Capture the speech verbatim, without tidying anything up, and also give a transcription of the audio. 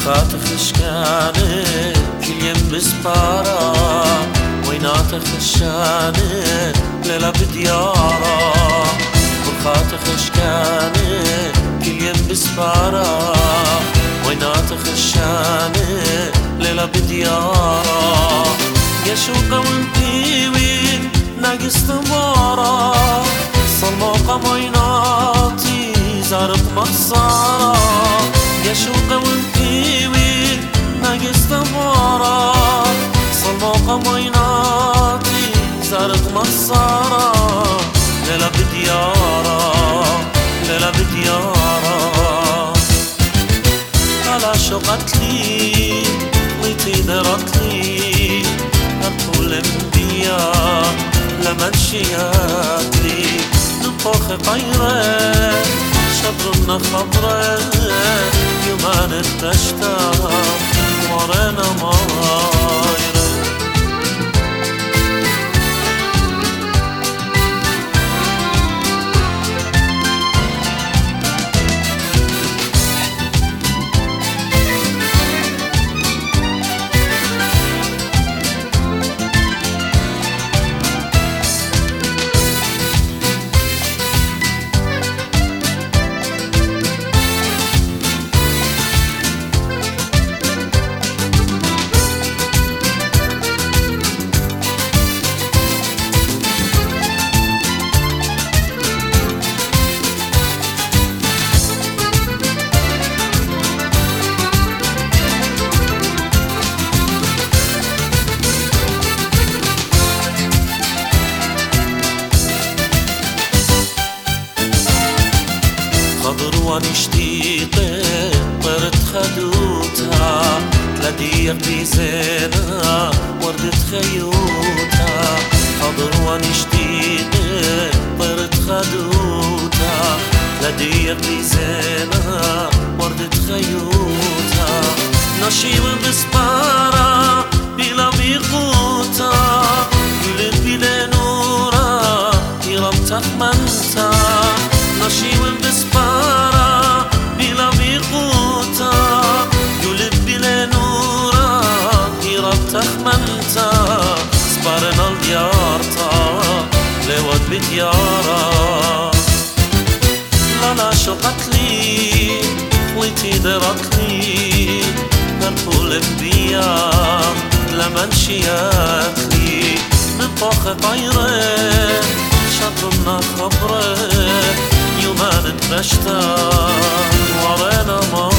برخات خشكانة كل يوم بسبارة وينات خشانة ليلة بديارة برخات خشكانة كل يوم بسبارة وينات خشانة ليلة بديارة يا شوقة وانتيوين ناقص تمارة صلموقة ويناتي زارق مصارة يا شوقة وانتيوين ناقص تمارة صلموقة ويناتي زارق مصارة ليلة بديارة ليلة بديارة على شوقتلي ويتي درتلي أطول انبياء لمن شياتلي نطخ طيرة شبرنا خضرة يومان التشتاق ورنا مايرة خضر ونشتيقة طرت خدوتها تلاقيك بزينة وردة خيوتها خضر ونشتيقة طرت خدوتها تلاقيك بزينة وردة خيوتها نشيم بسبارة بلا بيقوتها قلت بلا نورا يرمتك منتا نشيم بسبارة بلا بيقوتا قلب بلا نورا يربتخ منتا سبارنا الديارتا لود بديارا لا لا شقتلي خليتي درتلي نرفو الانبياء لمن شياتلي نطخ طيرة شطرنا خبرة يومان نشتاق ورينا ما